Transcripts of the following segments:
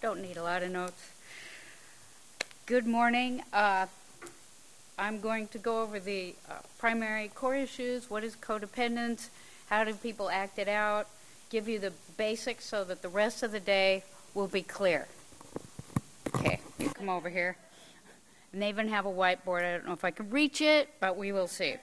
Don't need a lot of notes. Good morning. I'm going to go over the primary core issues. What is codependence? How do people act it out? Give you the basics so that the rest of the day will be clear. Okay, you come over here. And they even have a whiteboard. I don't know if I can reach it, but we will see.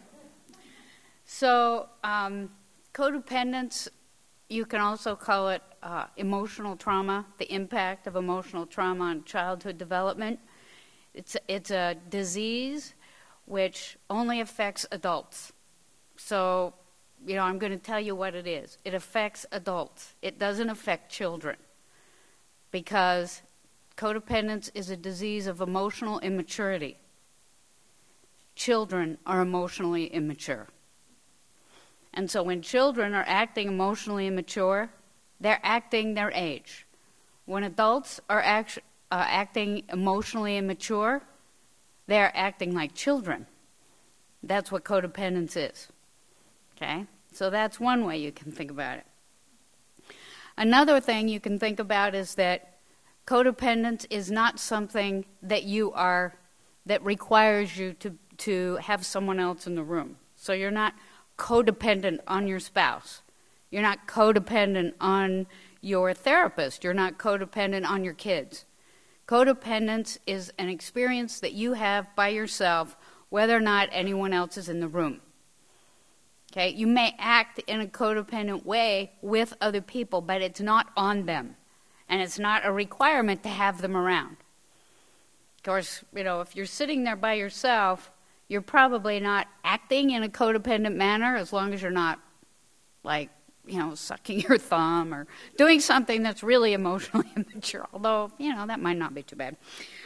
So, codependence, you can also call it emotional trauma, the impact of emotional trauma on childhood development. It's a disease which only affects adults. So, I'm going to tell you what it is. It affects adults. It doesn't affect children because codependence is a disease of emotional immaturity. Children are emotionally immature. And so when children are acting emotionally immature, they're acting their age. When adults are acting emotionally immature, they're acting like children. That's what codependence is. Okay? So that's one way you can think about it. Another thing you can think about is that codependence is not something that requires you to have someone else in the room. So you're not codependent on your spouse. You're not codependent on your therapist. You're not codependent on your kids. Codependence is an experience that you have by yourself, whether or not anyone else is in the room. Okay? You may act in a codependent way with other people, but it's not on them. And it's not a requirement to have them around. Of course, if you're sitting there by yourself, you're probably not acting in a codependent manner as long as you're not, sucking your thumb or doing something that's really emotionally immature. Although, that might not be too bad.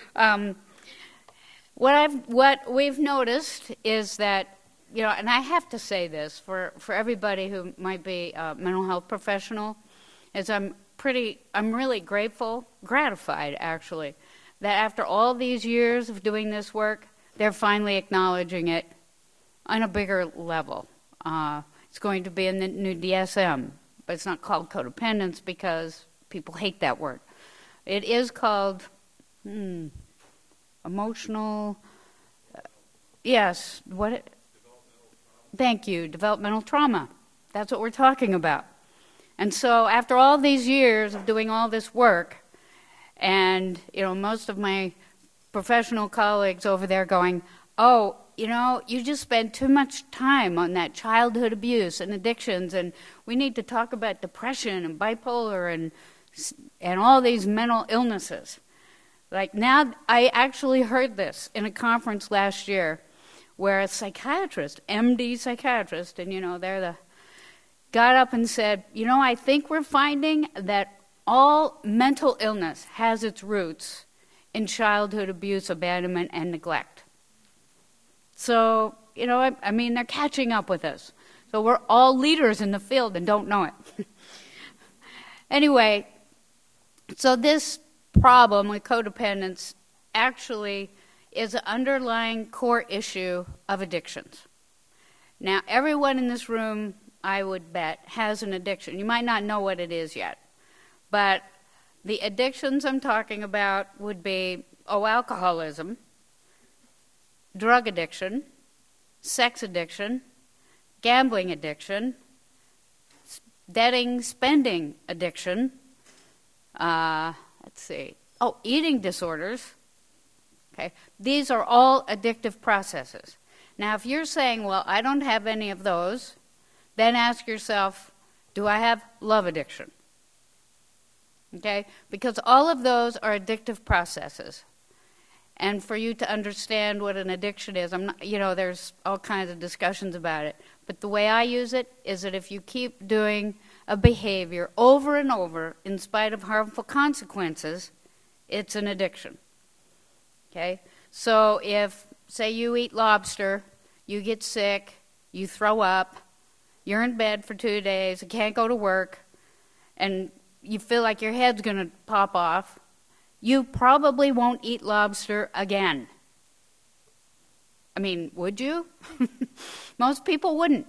What we've noticed is that, and I have to say this for everybody who might be a mental health professional, is I'm really gratified actually, that after all these years of doing this work, they're finally acknowledging it on a bigger level. It's going to be in the new DSM, but it's not called codependence because people hate that word. It is called emotional, yes, what? Thank you, developmental trauma. That's what we're talking about. And so after all these years of doing all this work, and, most of my professional colleagues over there going, oh, you just spend too much time on that childhood abuse and addictions, and we need to talk about depression and bipolar and all these mental illnesses. Like now, I actually heard this in a conference last year where a psychiatrist, MD psychiatrist, and got up and said, I think we're finding that all mental illness has its roots in childhood abuse, abandonment, and neglect. So, they're catching up with us. So we're all leaders in the field and don't know it. Anyway, so this problem with codependence actually is an underlying core issue of addictions. Now, everyone in this room, I would bet, has an addiction. You might not know what it is yet, but the addictions I'm talking about would be alcoholism, drug addiction, sex addiction, gambling addiction, spending addiction, eating disorders. Okay, these are all addictive processes. Now, if you're saying, well, I don't have any of those, then ask yourself, do I have love addiction? Okay, because all of those are addictive processes. And for you to understand what an addiction is, there's all kinds of discussions about it. But the way I use it is that if you keep doing a behavior over and over in spite of harmful consequences, it's an addiction. Okay? So if, say you eat lobster, you get sick, you throw up, you're in bed for 2 days, you can't go to work, and you feel like your head's going to pop off, you probably won't eat lobster again. Would you? Most people wouldn't.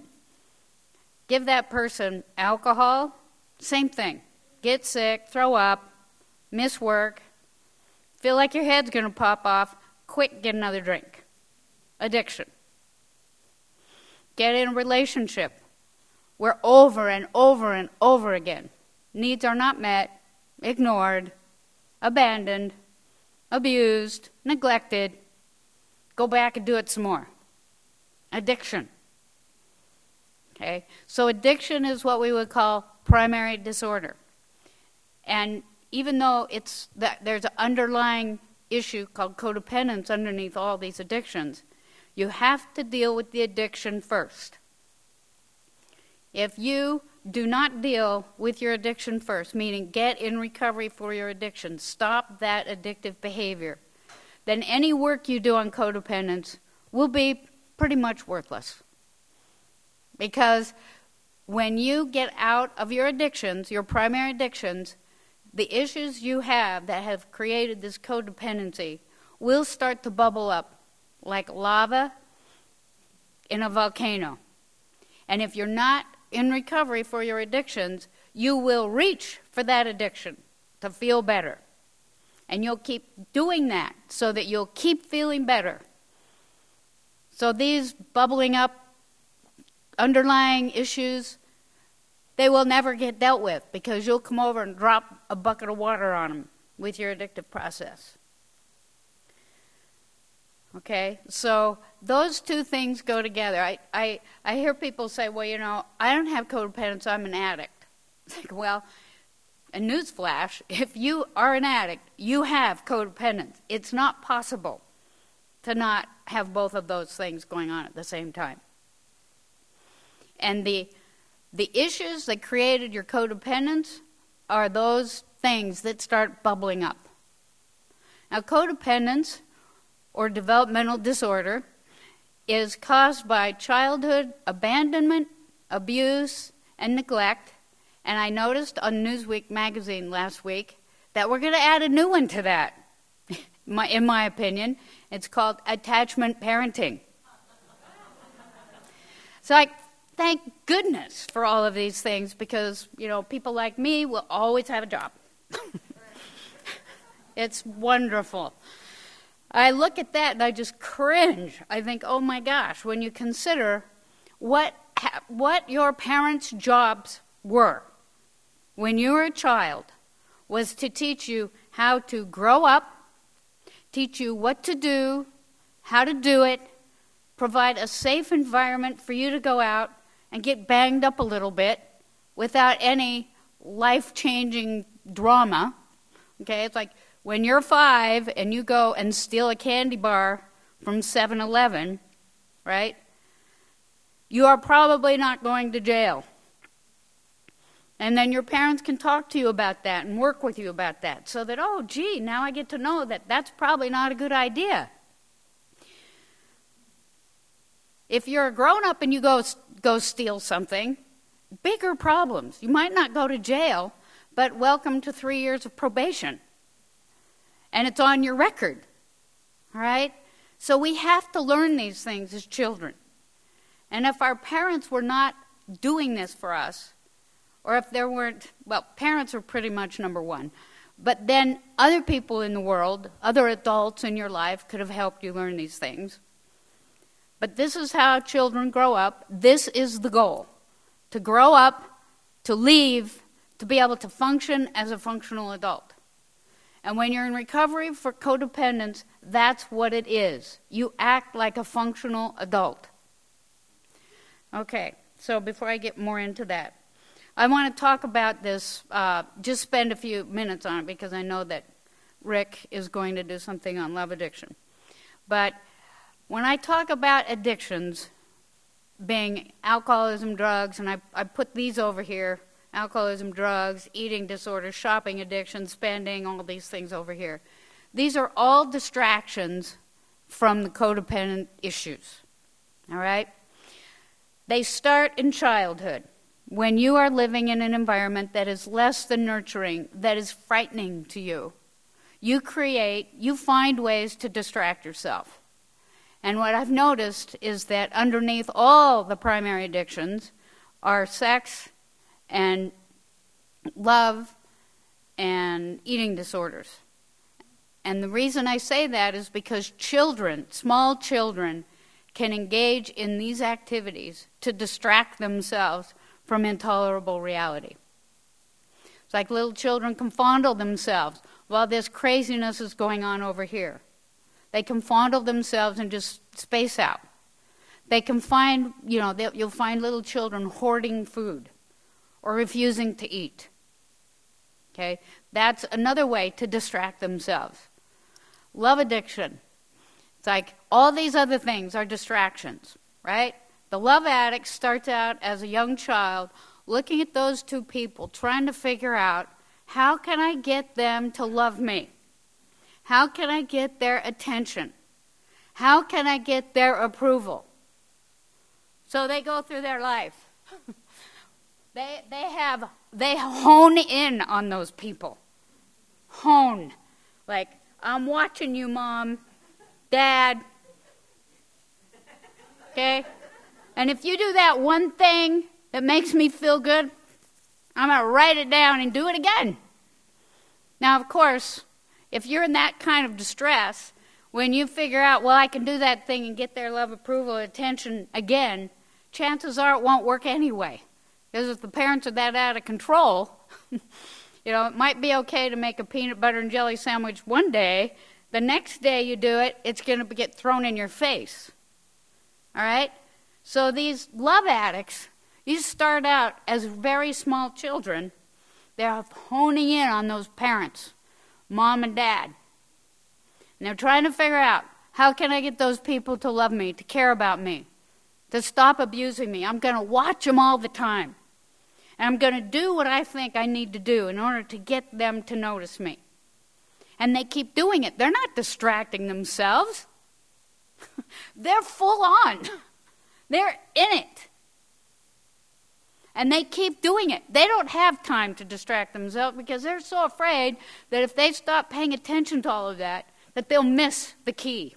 Give that person alcohol, same thing. Get sick, throw up, miss work, feel like your head's going to pop off, quick, get another drink. Addiction. Get in a relationship where over and over and over again, needs are not met, ignored, abandoned, abused, neglected. Go back and do it some more. Addiction. Okay? So addiction is what we would call primary disorder. And even though there's an underlying issue called codependence underneath all these addictions, you have to deal with the addiction first. If you do not deal with your addiction first, meaning get in recovery for your addiction, stop that addictive behavior, then any work you do on codependence will be pretty much worthless. Because when you get out of your addictions, your primary addictions, the issues you have that have created this codependency will start to bubble up like lava in a volcano. And if you're not in recovery for your addictions, you will reach for that addiction to feel better. And you'll keep doing that so that you'll keep feeling better. So these bubbling up underlying issues, they will never get dealt with because you'll come over and drop a bucket of water on them with your addictive process. Okay, so those two things go together. I hear people say, well, you know, I don't have codependence, I'm an addict. It's like, well, a newsflash, if you are an addict, you have codependence. It's not possible to not have both of those things going on at the same time. And the issues that created your codependence are those things that start bubbling up. Now, codependence or developmental disorder is caused by childhood abandonment, abuse, and neglect. And I noticed on Newsweek magazine last week that we're going to add a new one to that, in my opinion. It's called attachment parenting. So thank goodness for all of these things because, you know, people like me will always have a job. It's wonderful. I look at that and I just cringe. I think, oh my gosh, when you consider what your parents' jobs were when you were a child was to teach you how to grow up, teach you what to do, how to do it, provide a safe environment for you to go out and get banged up a little bit without any life-changing drama. Okay, it's like when you're 5 and you go and steal a candy bar from 7-Eleven, right? You are probably not going to jail. And then your parents can talk to you about that and work with you about that so that, oh, gee, now I get to know that that's probably not a good idea. If you're a grown-up and you go steal something, bigger problems. You might not go to jail, but welcome to 3 years of probation. And it's on your record, all right? So we have to learn these things as children. And if our parents were not doing this for us, or if there weren't, well, parents are pretty much number one, but then other people in the world, other adults in your life could have helped you learn these things. But this is how children grow up. This is the goal, to grow up, to leave, to be able to function as a functional adult. And when you're in recovery for codependence, that's what it is. You act like a functional adult. Okay, so before I get more into that, I want to talk about this, just spend a few minutes on it because I know that Rick is going to do something on love addiction. But when I talk about addictions being alcoholism, drugs, and I put these over here, alcoholism, drugs, eating disorders, shopping addiction, spending, all these things over here. These are all distractions from the codependent issues, all right? They start in childhood when you are living in an environment that is less than nurturing, that is frightening to you. You find ways to distract yourself. And what I've noticed is that underneath all the primary addictions are sex and love and eating disorders. And the reason I say that is because children, small children, can engage in these activities to distract themselves from intolerable reality. It's like little children can fondle themselves while this craziness is going on over here. They can fondle themselves and just space out. They can find, you'll find little children hoarding food or refusing to eat. Okay? That's another way to distract themselves. Love addiction. It's like all these other things are distractions, right? The love addict starts out as a young child looking at those two people, trying to figure out, how can I get them to love me? How can I get their attention? How can I get their approval? So they go through their life. They hone in on those people. Hone. Like, I'm watching you, Mom, Dad. Okay? And if you do that one thing that makes me feel good, I'm going to write it down and do it again. Now, of course, if you're in that kind of distress, when you figure out, well, I can do that thing and get their love, approval, attention again, chances are it won't work anyway. Because if the parents are that out of control, it might be okay to make a peanut butter and jelly sandwich one day. The next day you do it, it's going to get thrown in your face. All right? So these love addicts, these start out as very small children. They're honing in on those parents, Mom and Dad. And they're trying to figure out, how can I get those people to love me, to care about me, to stop abusing me? I'm going to watch them all the time. And I'm going to do what I think I need to do in order to get them to notice me. And they keep doing it. They're not distracting themselves. They're full on. They're in it. And they keep doing it. They don't have time to distract themselves because they're so afraid that if they stop paying attention to all of that, that they'll miss the key.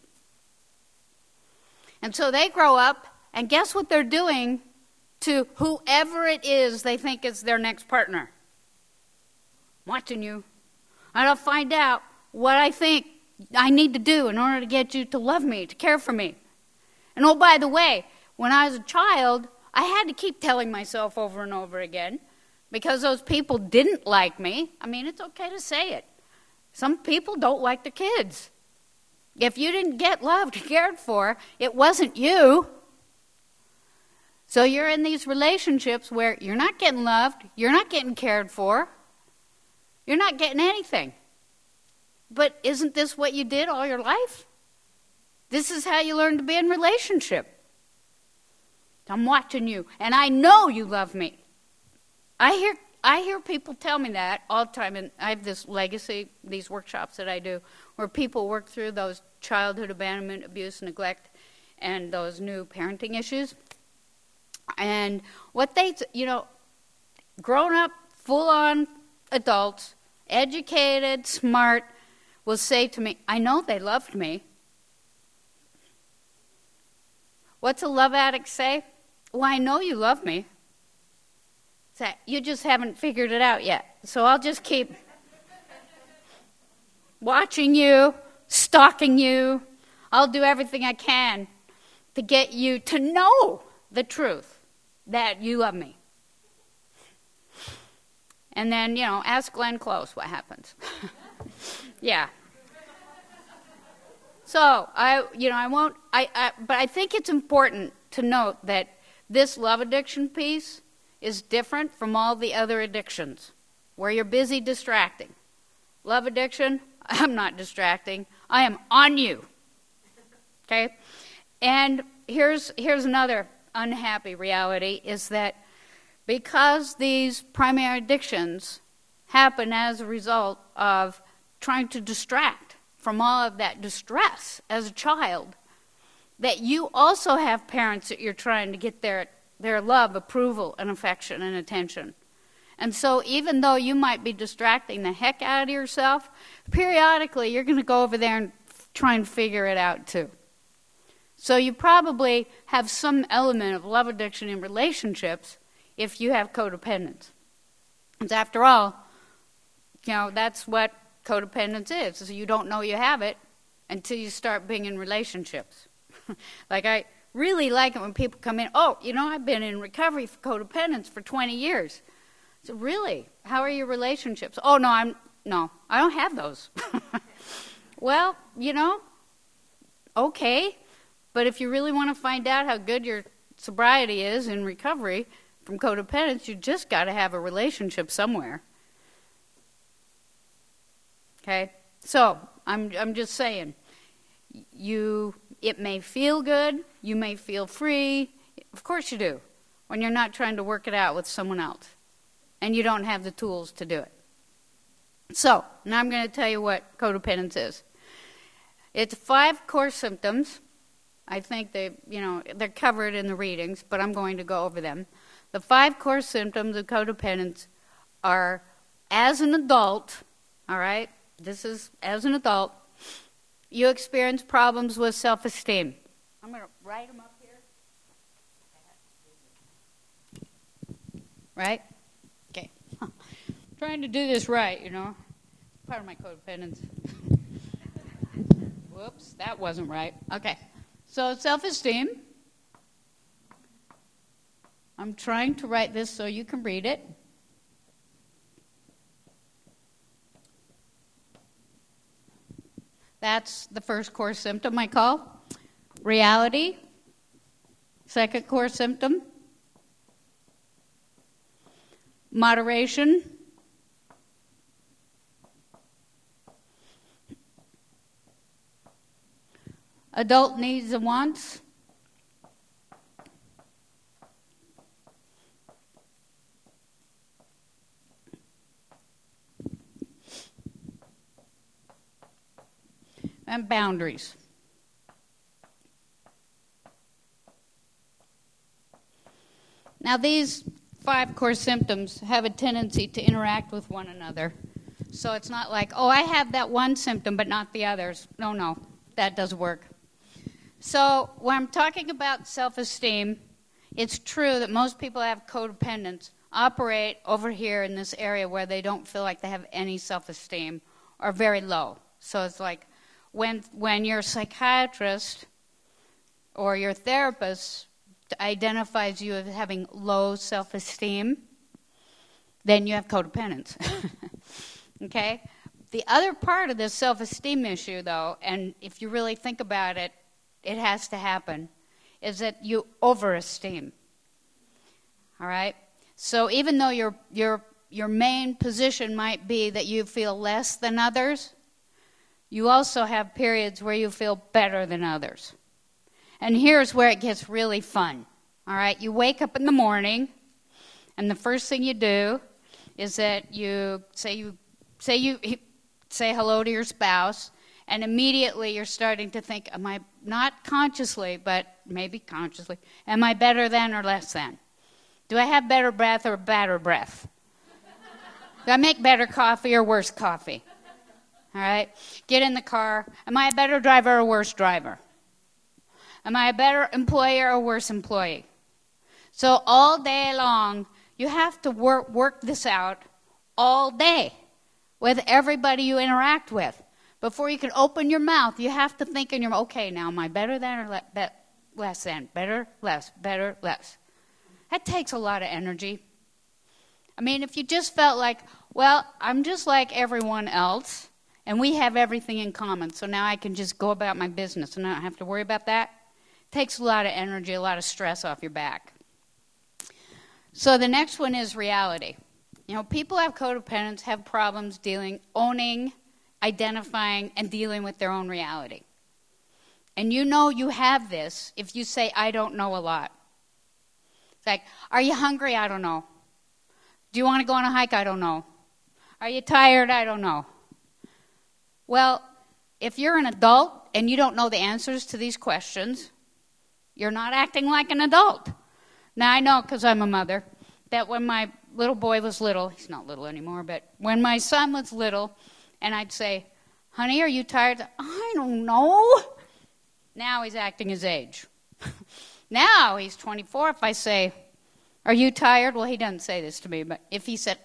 And so they grow up, and guess what they're doing to whoever it is they think is their next partner? I'm watching you. I'm going to find out what I think I need to do in order to get you to love me, to care for me. And oh, by the way, when I was a child, I had to keep telling myself over and over again because those people didn't like me. I mean, it's okay to say it. Some people don't like their kids. If you didn't get loved, cared for, it wasn't you. So you're in these relationships where you're not getting loved, you're not getting cared for, you're not getting anything. But isn't this what you did all your life? This is how you learn to be in relationship. I'm watching you, and I know you love me. I hear people tell me that all the time, and I have this legacy, these workshops that I do, where people work through those childhood abandonment, abuse, neglect, and those new parenting issues. And what they, grown up, full-on adults, educated, smart, will say to me, I know they loved me. What's a love addict say? Well, I know you love me. So you just haven't figured it out yet. So I'll just keep watching you, stalking you. I'll do everything I can to get you to know the truth that you love me. And then, ask Glenn Close what happens. Yeah. So but I think it's important to note that this love addiction piece is different from all the other addictions where you're busy distracting. Love addiction, I'm not distracting. I am on you. Okay? And here's another unhappy reality is that because these primary addictions happen as a result of trying to distract from all of that distress as a child, that you also have parents that you're trying to get their love, approval, and affection and attention. And so even though you might be distracting the heck out of yourself, periodically you're going to go over there and try and figure it out too. So you probably have some element of love addiction in relationships if you have codependence. Because after all, that's what codependence is. So you don't know you have it until you start being in relationships. Like, I really like it when people come in, oh, I've been in recovery for codependence for 20 years. So really, how are your relationships? Oh, no, I don't have those. Well, okay. But if you really want to find out how good your sobriety is in recovery from codependence, you just got to have a relationship somewhere. Okay? So, I'm just saying, it may feel good, you may feel free. Of course you do, when you're not trying to work it out with someone else and you don't have the tools to do it. So, now I'm going to tell you what codependence is. It's 5 core symptoms. I think they're covered in the readings, but I'm going to go over them. The 5 core symptoms of codependence are, as an adult, all right, this is as an adult, you experience problems with self-esteem. I'm going to write them up here. Right? Okay. Trying to do this right, Part of my codependence. Whoops, that wasn't right. Okay. So self-esteem. I'm trying to write this so you can read it. That's the first core symptom I call. Reality. Second core symptom. Moderation. Adult needs and wants. And boundaries. Now, these 5 core symptoms have a tendency to interact with one another. So it's not like, oh, I have that one symptom but not the others. No, that doesn't work. So when I'm talking about self-esteem, it's true that most people who have codependence operate over here in this area where they don't feel like they have any self-esteem or very low. So it's like when your psychiatrist or your therapist identifies you as having low self-esteem, then you have codependence. Okay? The other part of this self-esteem issue, though, and if you really think about it, it has to happen, is that you overesteem. All right? So even though your main position might be that you feel less than others, you also have periods where you feel better than others. And here's where it gets really fun. All right? You wake up in the morning, and the first thing you do is that you say hello to your spouse, and immediately you're starting to think, am I, not consciously, but maybe consciously, am I better than or less than? Do I have better breath or badder breath? Do I make better coffee or worse coffee? All right? Get in the car. Am I a better driver or worse driver? Am I a better employer or worse employee? So all day long, you have to work this out all day with everybody you interact with. Before you can open your mouth, you have to think in your, okay, now am I better than or less than? Better, less, better, less. That takes a lot of energy. I mean, if you just felt like, well, I'm just like everyone else, and we have everything in common, so now I can just go about my business and I don't have to worry about that. It takes a lot of energy, a lot of stress off your back. So the next one is reality. People who have codependence have problems owning, identifying, and dealing with their own reality. And you have this if you say, I don't know a lot. It's like, are you hungry? I don't know. Do you want to go on a hike? I don't know. Are you tired? I don't know. Well, if you're an adult and you don't know the answers to these questions, you're not acting like an adult. Now, I know because I'm a mother that when my little boy was little, he's not little anymore, but when my son was little, and I'd say, honey, are you tired? I don't know. Now he's acting his age. Now he's 24. If I say, are you tired? Well, he doesn't say this to me, but if he said, I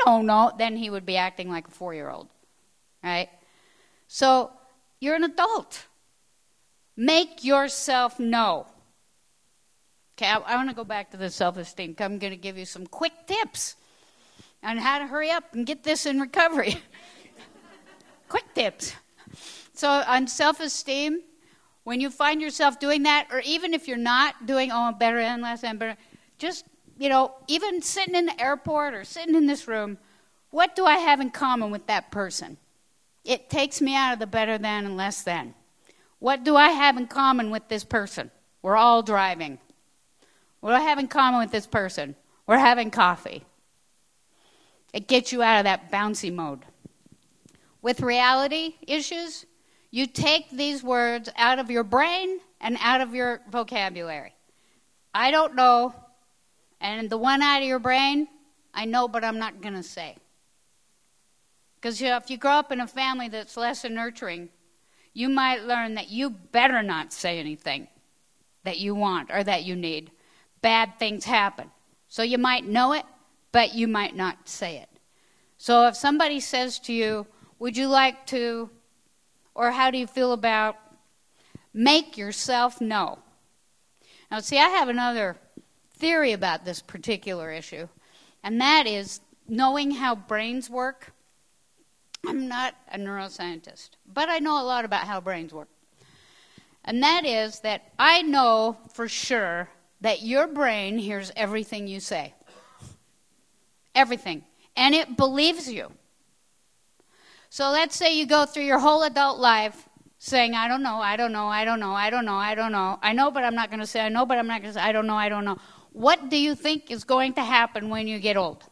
don't know, then he would be acting like a 4-year-old, right? So you're an adult. Make yourself know. Okay, I want to go back to the self-esteem. I'm going to give you some quick tips on how to hurry up and get this in recovery. Quick tips. So on self-esteem, when you find yourself doing that, or even if you're not doing, oh, I'm better than last time, better, just, even sitting in the airport or sitting in this room, what do I have in common with that person? It takes me out of the better than and less than. What do I have in common with this person? We're all driving. What do I have in common with this person? We're having coffee. It gets you out of that bouncy mode. With reality issues, you take these words out of your brain and out of your vocabulary. I don't know, and the one out of your brain, I know, but I'm not going to say. Because if you grow up in a family that's less than nurturing, you might learn that you better not say anything that you want or that you need. Bad things happen. So you might know it, but you might not say it. So if somebody says to you, would you like to, or how do you feel about, make yourself know. Now see, I have another theory about this particular issue, and that is knowing how brains work. I'm not a neuroscientist, but I know a lot about how brains work. And that is that I know for sure that your brain hears everything you say. Everything. And it believes you. So let's say you go through your whole adult life saying, I don't know, I don't know, I don't know, I don't know, I don't know. I know, but I'm not going to say, I know, but I'm not going to say, I don't know, I don't know. What do you think is going to happen when you get old?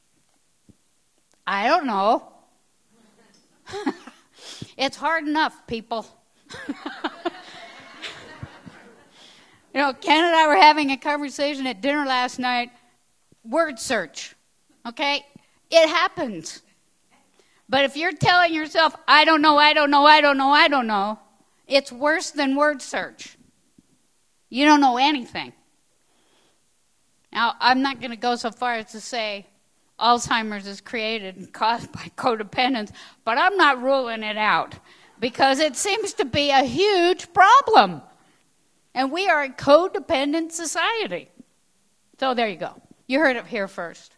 I don't know. It's hard enough, people. Ken and I were having a conversation at dinner last night. Word search, okay? It happens. But if you're telling yourself, I don't know, I don't know, I don't know, I don't know, it's worse than word search. You don't know anything. Now, I'm not going to go so far as to say Alzheimer's is created and caused by codependence, but I'm not ruling it out because it seems to be a huge problem. And we are a codependent society. So there you go. You heard it here first.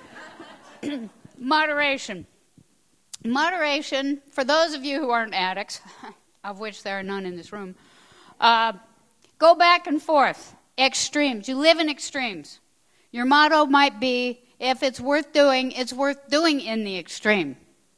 Moderation. Moderation, for those of you who aren't addicts, of which there are none in this room, go back and forth. Extremes. You live in extremes. Your motto might be, if it's worth doing in the extreme.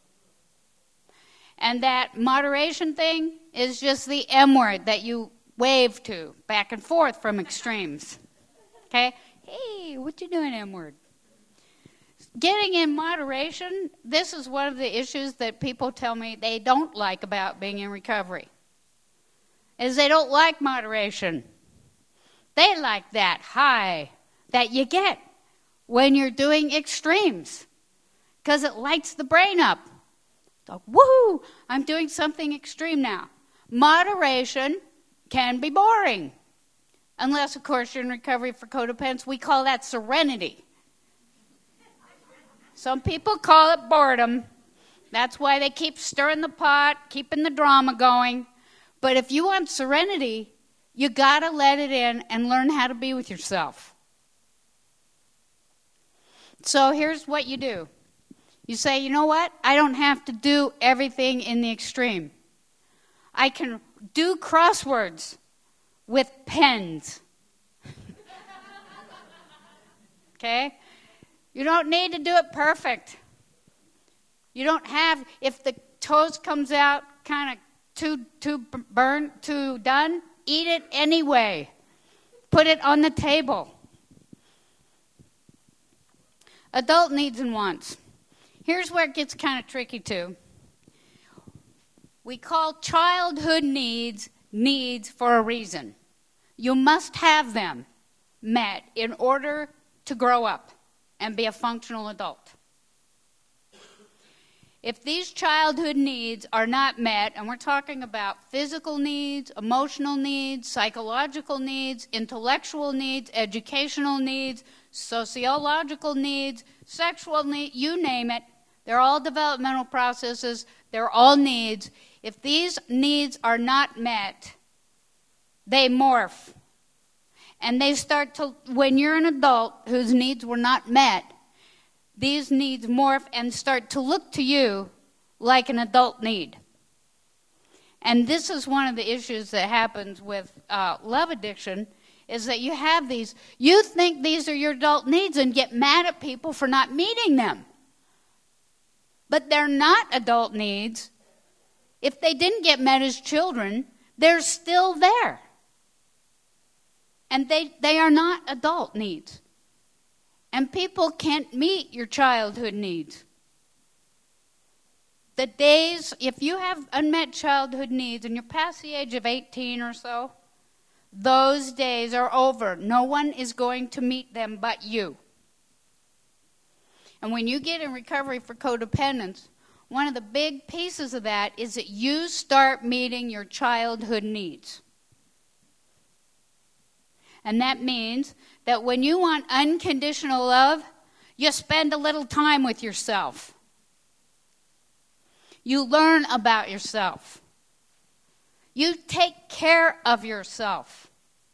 And that moderation thing is just the M word that you wave to, back and forth from extremes. Okay? Hey, what you doing, M word? Getting in moderation, this is one of the issues that people tell me they don't like about being in recovery, is they don't like moderation. They like that high that you get when you're doing extremes because it lights the brain up. It's like, woohoo, I'm doing something extreme now. Moderation can be boring. Unless, of course, you're in recovery for codependence. We call that serenity. Some people call it boredom. That's why they keep stirring the pot, keeping the drama going. But if you want serenity, you got to let it in and learn how to be with yourself. So here's what you do. You say, you know what? I don't have to do everything in the extreme. I can do crosswords with pens. Okay? You don't need to do it perfect. You don't have, if the toast comes out kind of too burnt, too done, eat it anyway. Put it on the table. Adult needs and wants. Here's where it gets kind of tricky too. We call childhood needs for a reason. You must have them met in order to grow up and be a functional adult. If these childhood needs are not met, and we're talking about physical needs, emotional needs, psychological needs, intellectual needs, educational needs, sociological needs, sexual needs, you name it, they're all developmental processes, they're all needs. If these needs are not met, they morph. And they start to, when you're an adult whose needs were not met, these needs morph and start to look to you like an adult need. And this is one of the issues that happens with love addiction, is that you have these, you think these are your adult needs and get mad at people for not meeting them. But they're not adult needs. If they didn't get met as children, they're still there. And they are not adult needs. And people can't meet your childhood needs. The days, if you have unmet childhood needs and you're past the age of 18 or so, those days are over. No one is going to meet them but you. And when you get in recovery for codependence, one of the big pieces of that is that you start meeting your childhood needs. And that means that when you want unconditional love, you spend a little time with yourself. You learn about yourself. You take care of yourself.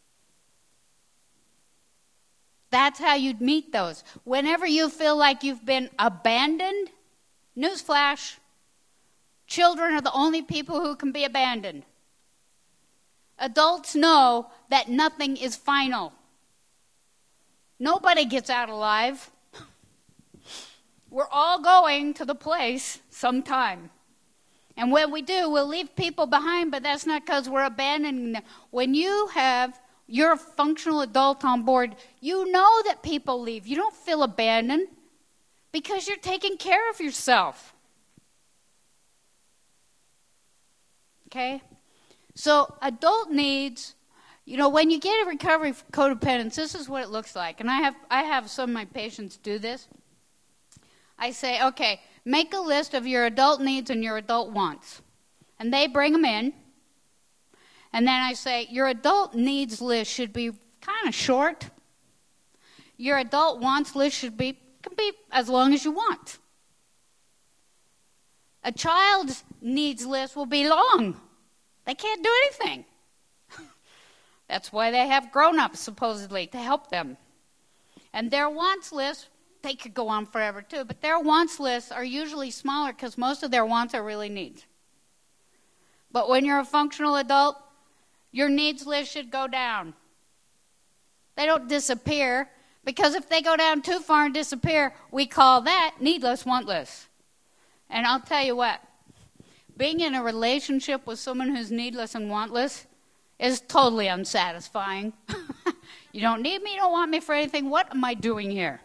That's how you'd meet those. Whenever you feel like you've been abandoned, newsflash, children are the only people who can be abandoned. Adults know that nothing is final. Nobody gets out alive. We're all going to the place sometime. And when we do, we'll leave people behind, but that's not because we're abandoning them. When you're a functional adult on board, you know that people leave. You don't feel abandoned because you're taking care of yourself. Okay? So adult needs, when you get a recovery for codependence, this is what it looks like. And I have some of my patients do this. I say, okay, make a list of your adult needs and your adult wants. And they bring them in. And then I say, your adult needs list should be kind of short. Your adult wants list can be as long as you want. A child's needs list will be long. They can't do anything. That's why they have grown-ups, supposedly, to help them. And their wants list, they could go on forever, too. But their wants lists are usually smaller because most of their wants are really needs. But when you're a functional adult, your needs list should go down. They don't disappear, because if they go down too far and disappear, we call that needless, wantless. And I'll tell you what, being in a relationship with someone who's needless and wantless is totally unsatisfying. You don't need me, you don't want me for anything. What am I doing here?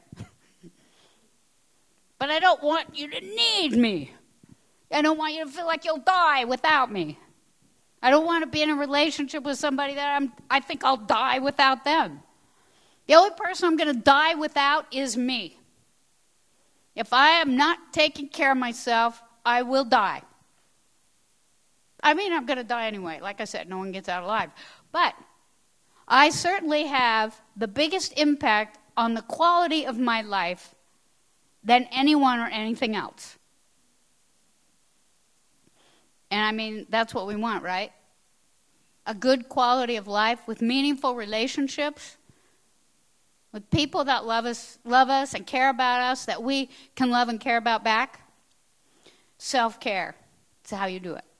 But I don't want you to need me. I don't want you to feel like you'll die without me. I don't want to be in a relationship with somebody that I think I'll die without them. The only person I'm going to die without is me. If I am not taking care of myself, I will die. I mean, I'm going to die anyway. Like I said, no one gets out alive. But I certainly have the biggest impact on the quality of my life than anyone or anything else. And I mean, that's what we want, right? A good quality of life with meaningful relationships, with people that love us and care about us, that we can love and care about back. Self-care. That's how you do it.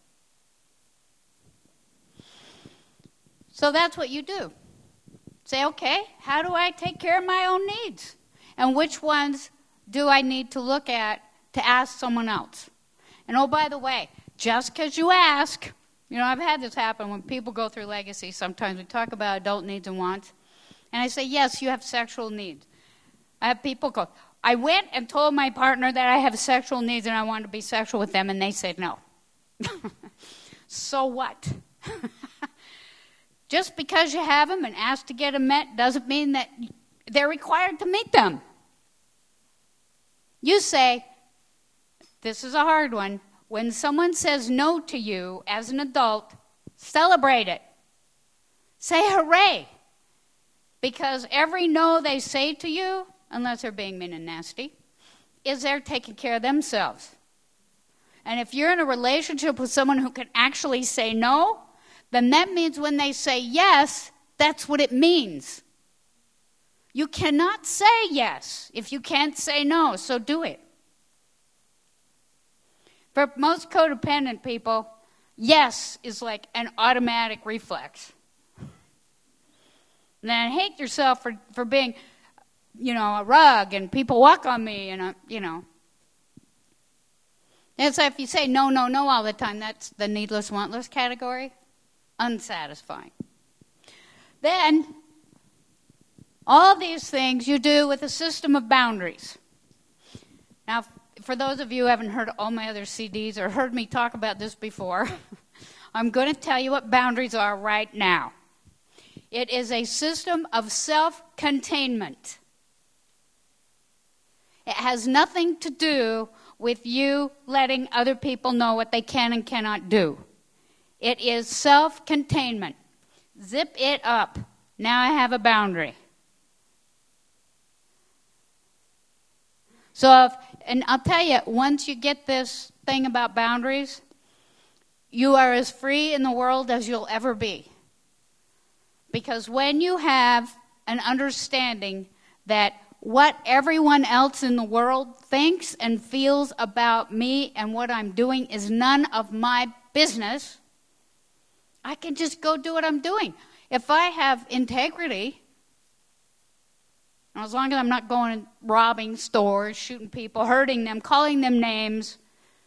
So that's what you do. Say, okay, how do I take care of my own needs? And which ones do I need to look at to ask someone else? And oh, by the way, just because you ask, I've had this happen when people go through legacy. Sometimes we talk about adult needs and wants. And I say, yes, you have sexual needs. I have people go, I went and told my partner that I have sexual needs and I want to be sexual with them, and they said no. So what? Just because you have them and ask to get them met doesn't mean that they're required to meet them. You say, This is a hard one. When someone says no to you as an adult, celebrate it. Say hooray. Because every no they say to you, unless they're being mean and nasty, is they're taking care of themselves. And if you're in a relationship with someone who can actually say no, then that means when they say yes, that's what it means. You cannot say yes if you can't say no, so do it. For most codependent people, yes is like an automatic reflex. And then hate yourself for being, a rug and people walk on me and, And so if you say no, no, no all the time, that's the needless, wantless category. Unsatisfying. Then, all these things you do with a system of boundaries. Now, for those of you who haven't heard all my other CDs or heard me talk about this before, I'm going to tell you what boundaries are right now. It is a system of self-containment. It has nothing to do with you letting other people know what they can and cannot do. It is self-containment. Zip it up. Now I have a boundary. And I'll tell you, once you get this thing about boundaries, you are as free in the world as you'll ever be. Because when you have an understanding that what everyone else in the world thinks and feels about me and what I'm doing is none of my business, I can just go do what I'm doing. If I have integrity, as long as I'm not going and robbing stores, shooting people, hurting them, calling them names,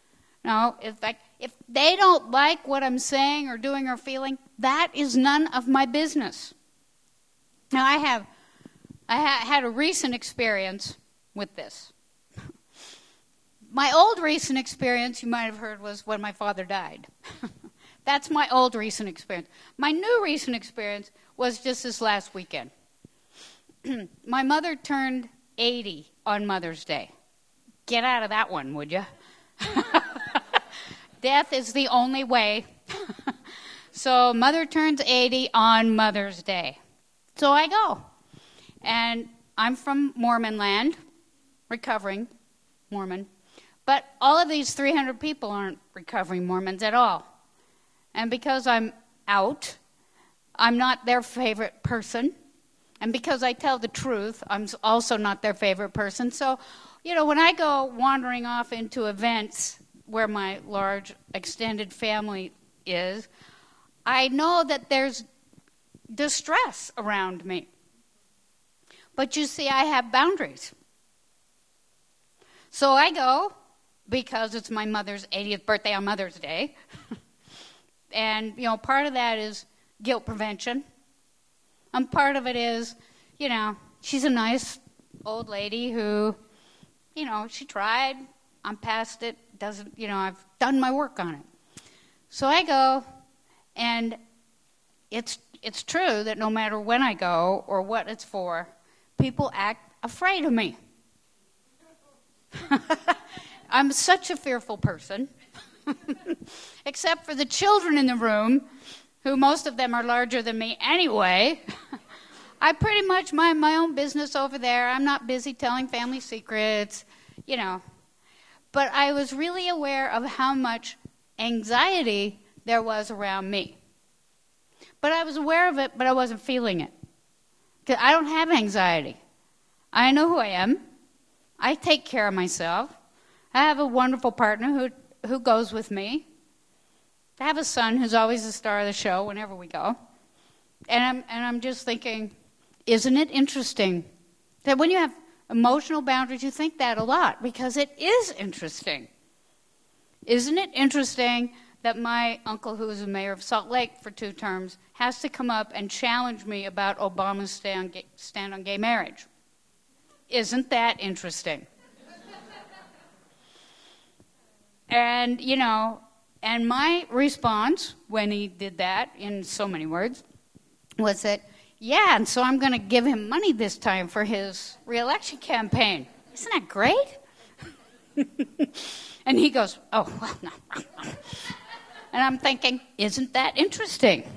if they don't like what I'm saying or doing or feeling, that is none of my business. Now, I had a recent experience with this. My old recent experience, you might have heard, was when my father died. That's my old recent experience. My new recent experience was just this last weekend. My mother turned 80 on Mother's Day. Get out of that one, would you? Death is the only way. So Mother turns 80 on Mother's Day. So I go. And I'm from Mormon land, recovering Mormon. But all of these 300 people aren't recovering Mormons at all. And because I'm out, I'm not their favorite person. And because I tell the truth, I'm also not their favorite person. So, when I go wandering off into events where my large extended family is, I know that there's distress around me. But you see, I have boundaries. So I go because it's my mother's 80th birthday on Mother's Day. And, part of that is guilt prevention. And part of it is, she's a nice old lady who, she tried. I'm past it. I've done my work on it. So I go, and it's true that no matter when I go or what it's for, people act afraid of me. I'm such a fearful person, except for the children in the room, who most of them are larger than me anyway. I pretty much mind my own business over there. I'm not busy telling family secrets, But I was really aware of how much anxiety there was around me. But I was aware of it, but I wasn't feeling it. Because I don't have anxiety. I know who I am. I take care of myself. I have a wonderful partner who goes with me. I have a son who's always the star of the show whenever we go. And I'm just thinking, isn't it interesting that when you have emotional boundaries, you think that a lot, because it is interesting. Isn't it interesting that my uncle, who was the mayor of Salt Lake for 2 terms, has to come up and challenge me about Obama's stand on gay marriage? Isn't that interesting? And, and my response when he did that, in so many words, was that, yeah, and so I'm going to give him money this time for his re-election campaign. Isn't that great? And he goes, oh, well, no. And I'm thinking, isn't that interesting?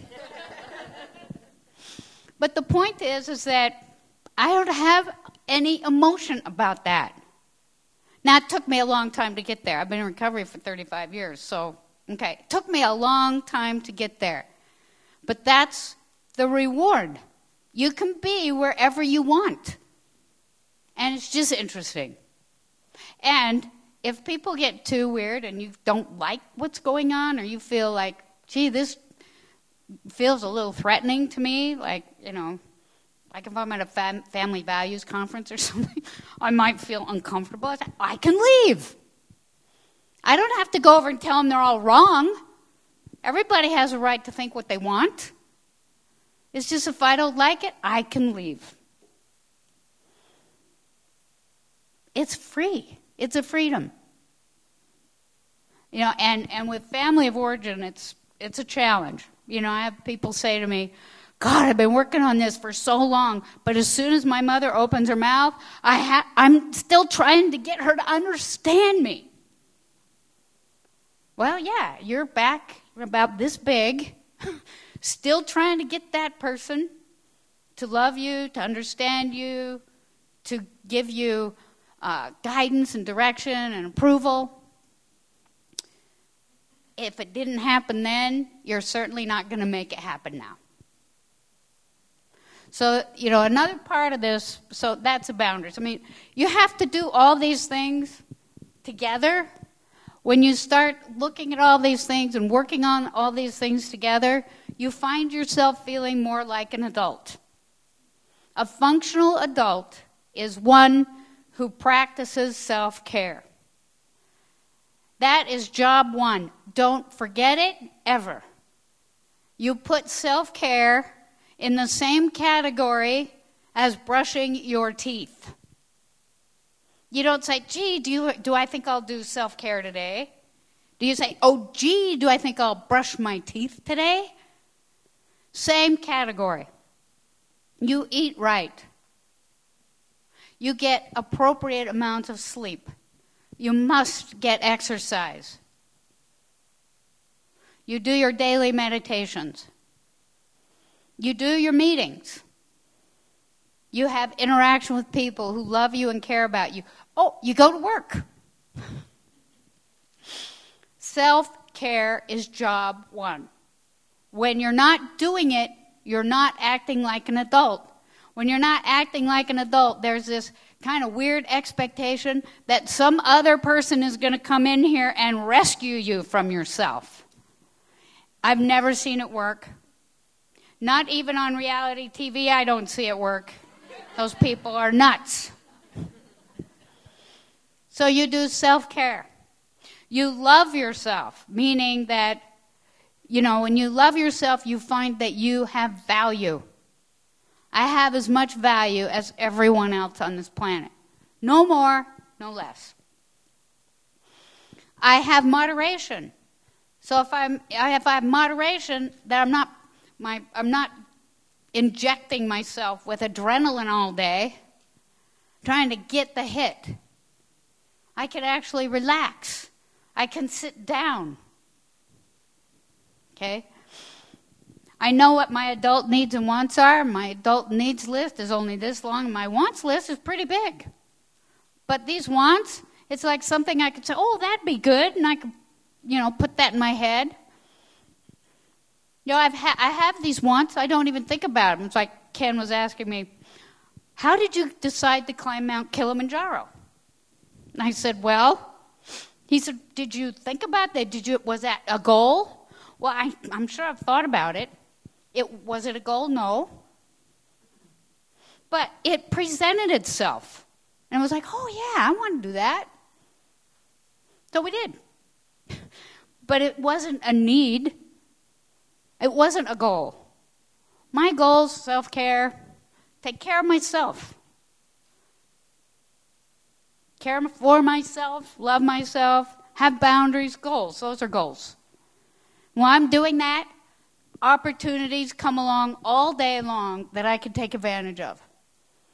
But the point is that I don't have any emotion about that. Now, it took me a long time to get there. I've been in recovery for 35 years, so, okay. It took me a long time to get there. But that's the reward. You can be wherever you want. And it's just interesting. And if people get too weird and you don't like what's going on, or you feel like, gee, this feels a little threatening to me, like, like if I'm at a family values conference or something, I might feel uncomfortable. I can leave. I don't have to go over and tell them they're all wrong. Everybody has a right to think what they want. It's just if I don't like it, I can leave. It's free. It's a freedom. And with family of origin, it's a challenge. I have people say to me, God, I've been working on this for so long, but as soon as my mother opens her mouth, I'm still trying to get her to understand me. Well, yeah, you're back about this big, still trying to get that person to love you, to understand you, to give you guidance and direction and approval. If it didn't happen then, you're certainly not going to make it happen now. So, another part of this, so that's the boundaries. I mean, you have to do all these things together. When you start looking at all these things and working on all these things together, you find yourself feeling more like an adult. A functional adult is one who practices self-care. That is job one. Don't forget it ever. You put self-care in the same category as brushing your teeth. You don't say, gee, do I think I'll do self-care today? Do you say, oh, gee, do I think I'll brush my teeth today? Same category. You eat right. You get appropriate amounts of sleep. You must get exercise. You do your daily meditations. You do your meetings. You have interaction with people who love you and care about you. Oh, you go to work. Self-care is job one. When you're not doing it, you're not acting like an adult. When you're not acting like an adult, there's this kind of weird expectation that some other person is going to come in here and rescue you from yourself. I've never seen it work. Not even on reality TV, I don't see it work. Those people are nuts. So you do self-care. You love yourself, meaning that, when you love yourself, you find that you have value. I have as much value as everyone else on this planet. No more, no less. I have moderation. So if I have moderation, that I'm not injecting myself with adrenaline all day, trying to get the hit. I can actually relax. I can sit down. Okay? I know what my adult needs and wants are. My adult needs list is only this long. My wants list is pretty big. But these wants, it's like something I could say, oh, that'd be good, and I could, put that in my head. I have these wants. I don't even think about them. It's like Ken was asking me, how did you decide to climb Mount Kilimanjaro? And I said, well, he said, did you think about that? Was that a goal? Well, I'm sure I've thought about it. Was it a goal? No. But it presented itself. And it was like, oh, yeah, I want to do that. So we did. But it wasn't a need. It wasn't a goal. My goals, self-care, take care of myself. Care for myself, love myself, have boundaries, goals. Those are goals. While I'm doing that, opportunities come along all day long that I can take advantage of.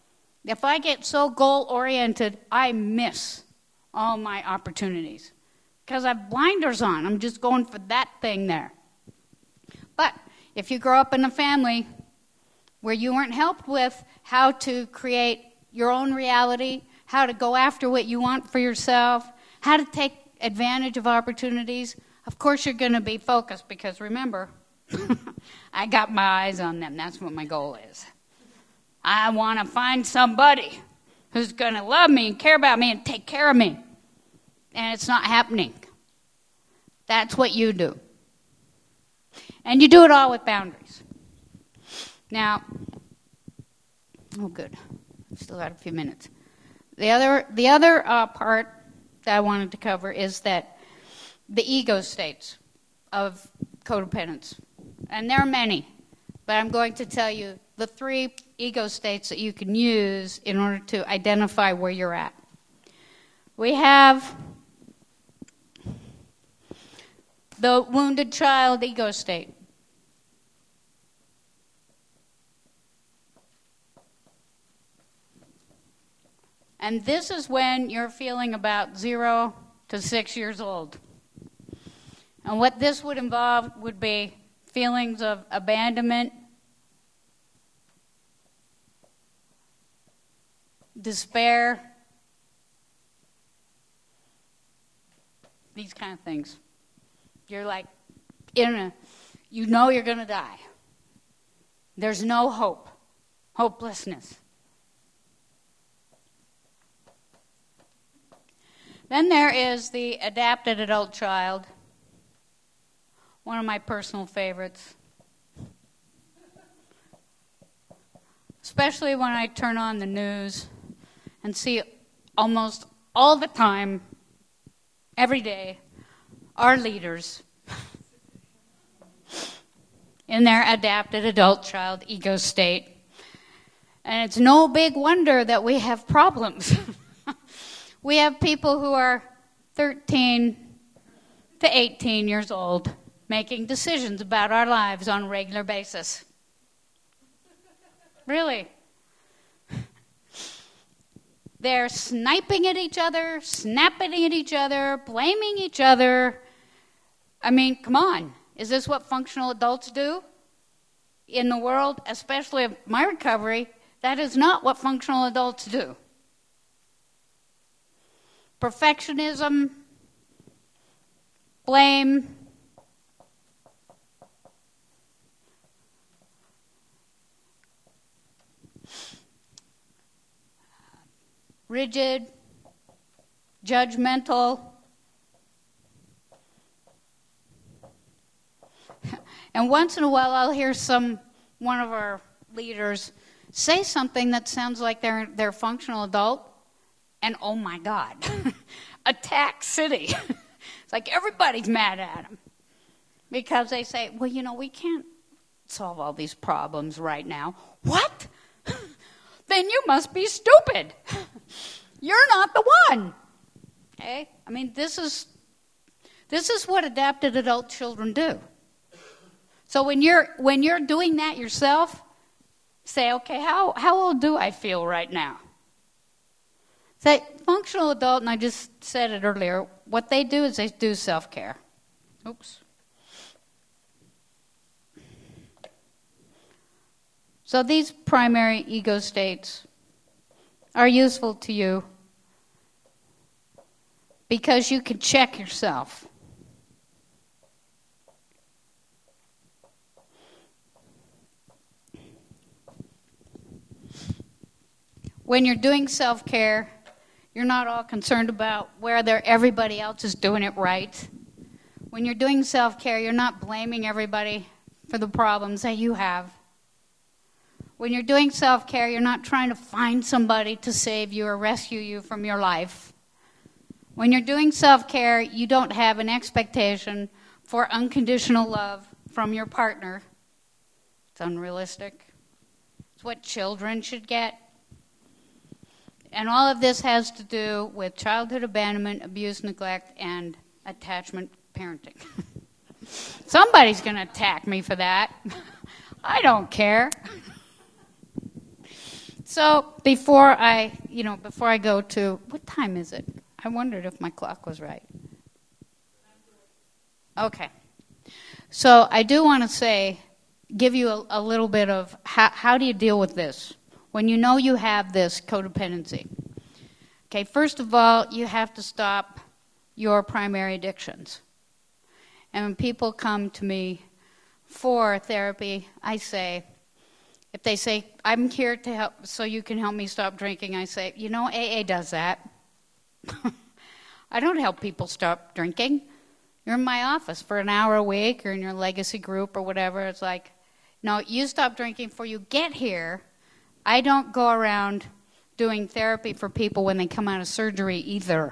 If I get so goal-oriented, I miss all my opportunities because I have blinders on. I'm just going for that thing there. But if you grow up in a family where you weren't helped with how to create your own reality, how to go after what you want for yourself, how to take advantage of opportunities, of course you're going to be focused because remember, I got my eyes on them. That's what my goal is. I want to find somebody who's going to love me and care about me and take care of me. And it's not happening. That's what you do. And you do it all with boundaries. Now, oh good, still got a few minutes. The other part that I wanted to cover is that the ego states of codependence. And there are many, but I'm going to tell you the 3 ego states that you can use in order to identify where you're at. We have the wounded child ego state. And this is when you're feeling about 0 to 6 years old. And what this would involve would be feelings of abandonment, despair, these kind of things. You're like, you know you're going to die. There's no hope, hopelessness. Then there is the adapted adult child, one of my personal favorites. Especially when I turn on the news and see almost all the time, every day, our leaders in their adapted adult child ego state. And it's no big wonder that we have problems. We have people who are 13 to 18 years old making decisions about our lives on a regular basis. Really. They're sniping at each other, snapping at each other, blaming each other. I mean, come on. Is this what functional adults do? In the world, especially of my recovery, that is not what functional adults do. Perfectionism, blame, rigid, judgmental, and once in a while I'll hear one of our leaders say something that sounds like they're a functional adult, and oh my God, attack city. It's like everybody's mad at them because they say, well, we can't solve all these problems right now. What? Then you must be stupid. You're not the one. Okay? I mean, this is what adapted adult children do. So when you're doing that yourself, say, okay, how old do I feel right now? Say, functional adult, and I just said it earlier, what they do is they do self-care. Oops. So these primary ego states are useful to you because you can check yourself. When you're doing self-care, you're not all concerned about whether everybody else is doing it right. When you're doing self-care, you're not blaming everybody for the problems that you have. When you're doing self-care, you're not trying to find somebody to save you or rescue you from your life. When you're doing self-care, you don't have an expectation for unconditional love from your partner. It's unrealistic. It's what children should get. And all of this has to do with childhood abandonment, abuse, neglect, and attachment parenting. Somebody's going to attack me for that. I don't care. So before I go to, what time is it? I wondered if my clock was right. Okay. So I do want to say, give you a little bit of how do you deal with this when you know you have this codependency. Okay, first of all, you have to stop your primary addictions. And when people come to me for therapy, I say, if they say, I'm here to help so you can help me stop drinking, I say, you know, AA does that. I don't help people stop drinking. You're in my office for an hour a week or in your legacy group or whatever. It's like, no, you stop drinking before you get here. I don't go around doing therapy for people when they come out of surgery either.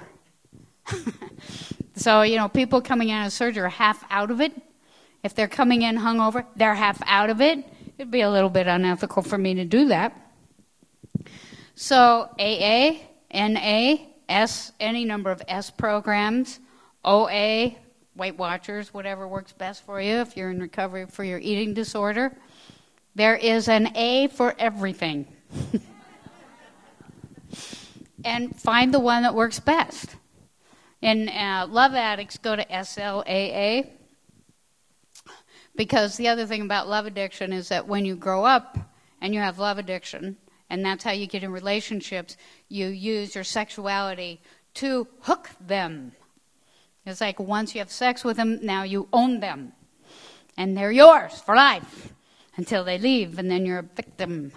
So, you know, people coming out of surgery are half out of it. If they're coming in hungover, they're half out of it. It'd be a little bit unethical for me to do that. So AA, NA, S, any number of S programs, OA, Weight Watchers, whatever works best for you if you're in recovery for your eating disorder. There is an A for everything. And find the one that works best. And love addicts go to SLAA, because the other thing about love addiction is that when you grow up and you have love addiction, and that's how you get in relationships, you use your sexuality to hook them. It's like once you have sex with them, now you own them. And they're yours for life until they leave, and then you're a victim.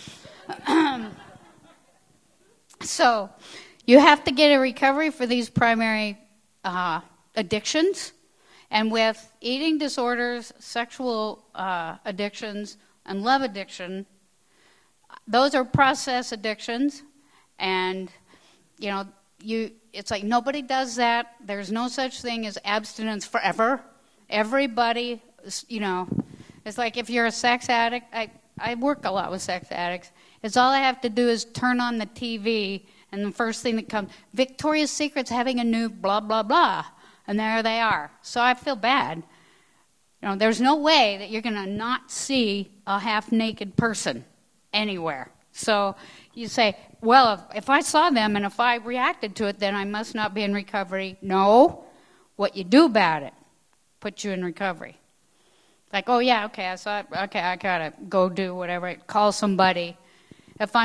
So you have to get a recovery for these primary addictions. And with eating disorders, sexual addictions, and love addiction, those are process addictions. And, you know, it's like nobody does that. There's no such thing as abstinence forever. Everybody, you know, it's like if you're a sex addict, I work a lot with sex addicts. It's all I have to do is turn on the TV, and the first thing that comes, Victoria's Secret's having a new blah, blah, blah. And there they are. So I feel bad. You know, there's no way that you're going to not see a half-naked person anywhere. So you say, well, if I saw them and if I reacted to it, then I must not be in recovery. No. What you do about it puts you in recovery. Like, oh, yeah, okay, I saw it. Okay, I got to go do whatever. Call somebody. If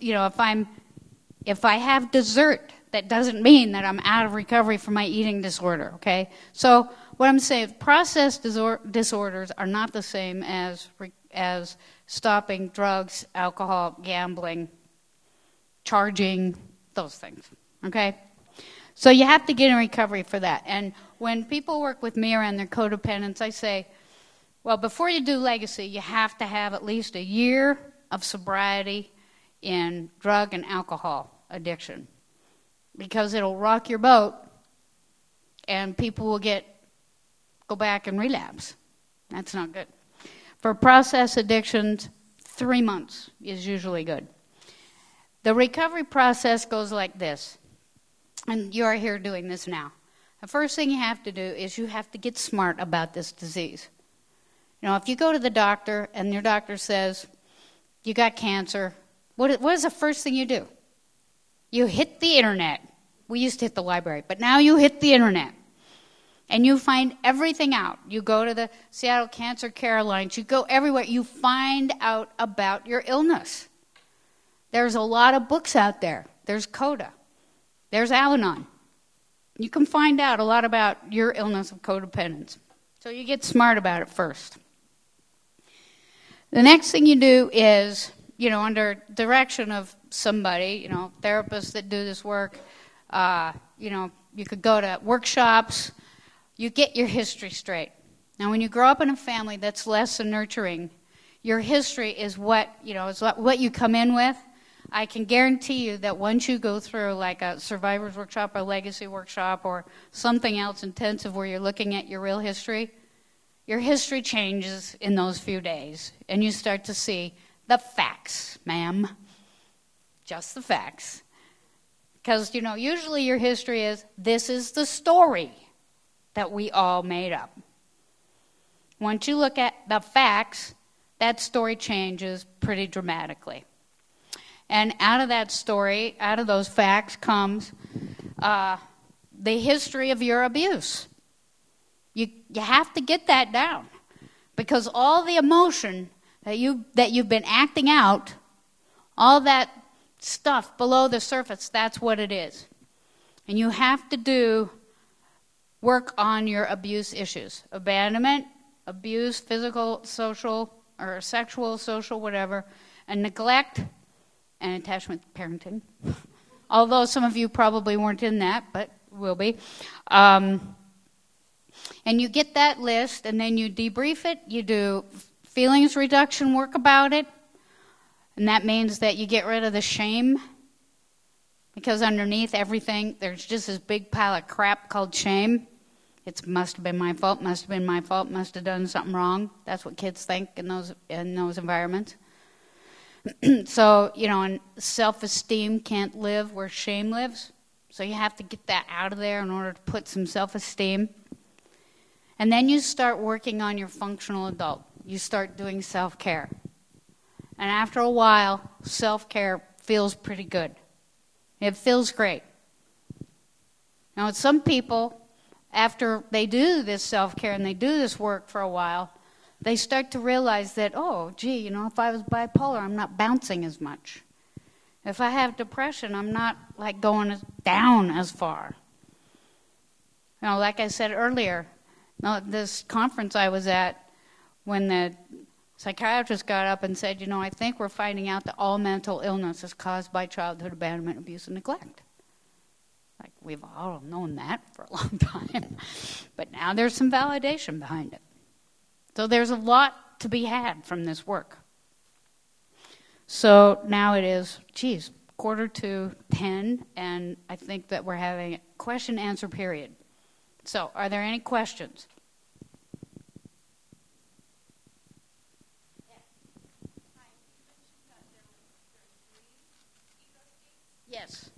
I have dessert, that doesn't mean that I'm out of recovery from my eating disorder, okay? So what I'm saying, process disorders are not the same as stopping drugs, alcohol, gambling, charging, those things, okay? So you have to get in recovery for that. And when people work with me around their codependence, I say, well, before you do legacy, you have to have at least a year of sobriety in drug and alcohol addiction, because it'll rock your boat and people will go back and relapse. That's not good. For process addictions, 3 months is usually good. The recovery process goes like this, and you are here doing this now. The first thing you have to do is you have to get smart about this disease. You know, if you go to the doctor and your doctor says, you got cancer, what is the first thing you do? You hit the internet. We used to hit the library, but now you hit the internet. And you find everything out. You go to the Seattle Cancer Care Alliance. You go everywhere. You find out about your illness. There's a lot of books out there. There's CODA. There's Al-Anon. You can find out a lot about your illness of codependence. So you get smart about it first. The next thing you do is, you know, under direction of somebody, you know, therapists that do this work, you know, you could go to workshops. You get your history straight. Now, when you grow up in a family that's less than nurturing, your history is what, you know, is what you come in with. I can guarantee you that once you go through like a survivor's workshop or legacy workshop or something else intensive where you're looking at your real history, your history changes in those few days. And you start to see the facts, ma'am. Just the facts. Because, you know, usually your history is, this is the story that we all made up. Once you look at the facts, that story changes pretty dramatically. And out of that story, out of those facts comes the history of your abuse. You have to get that down, because all the emotion that you've been acting out, all that stuff below the surface, that's what it is. And you have to do work on your abuse issues. Abandonment, abuse, physical, social, or sexual, social, whatever, and neglect and attachment parenting. Although some of you probably weren't in that, but will be. And you get that list, and then you debrief it. You do feelings reduction work about it. And that means that you get rid of the shame. Because underneath everything, there's just this big pile of crap called shame. It must have been my fault, must have been my fault, must have done something wrong. That's what kids think in those environments. So, and self-esteem can't live where shame lives. So you have to get that out of there in order to put some self-esteem. And then you start working on your functional adult. You start doing self-care. And after a while, self-care feels pretty good. It feels great. Now, with some people, after they do this self-care and they do this work for a while, they start to realize that, oh, gee, if I was bipolar, I'm not bouncing as much. If I have depression, I'm not like going down as far. Like I said earlier, this conference I was at, when the psychiatrist got up and said, I think we're finding out that all mental illness is caused by childhood abandonment, abuse, and neglect. Like, we've all known that for a long time. But now there's some validation behind it. So there's a lot to be had from this work. So now it is, 9:45, and I think that we're having a question-answer period. So, are there any questions? Yes.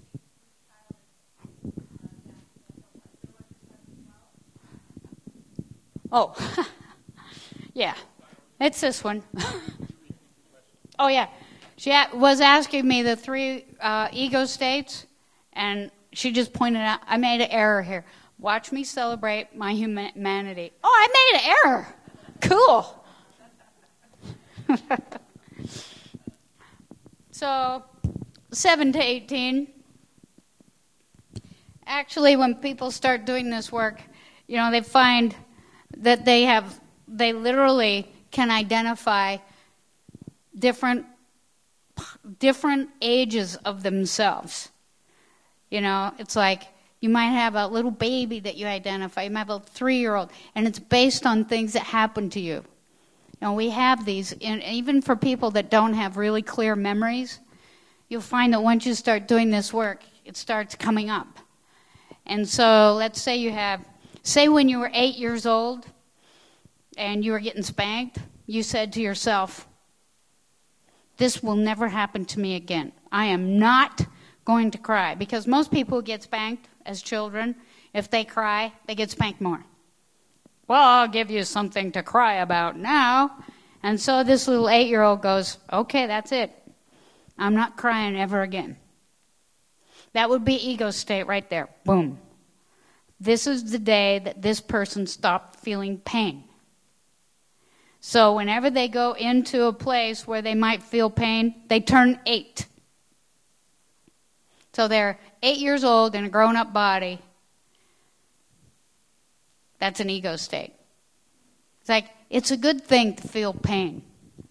Oh, yeah. It's this one. Oh, yeah. She was asking me the 3 ego states, and she just pointed out, I made an error here. Watch me celebrate my humanity. Oh, I made an error. Cool. So, 7 to 18. Actually, when people start doing this work, they find that they literally can identify different ages of themselves. It's like you might have a little baby that you identify. You might have a 3-year-old, and it's based on things that happened to you. We have these, and even for people that don't have really clear memories, you'll find that once you start doing this work, it starts coming up. And so let's say when you were 8 years old and you were getting spanked, you said to yourself, this will never happen to me again. I am not going to cry. Because most people who get spanked as children, if they cry, they get spanked more. Well, I'll give you something to cry about now. And so this little 8-year-old goes, okay, that's it. I'm not crying ever again. That would be ego state right there. Boom. This is the day that this person stopped feeling pain. So whenever they go into a place where they might feel pain, they turn 8. So they're 8 years old in a grown-up body. That's an ego state. It's like, it's a good thing to feel pain.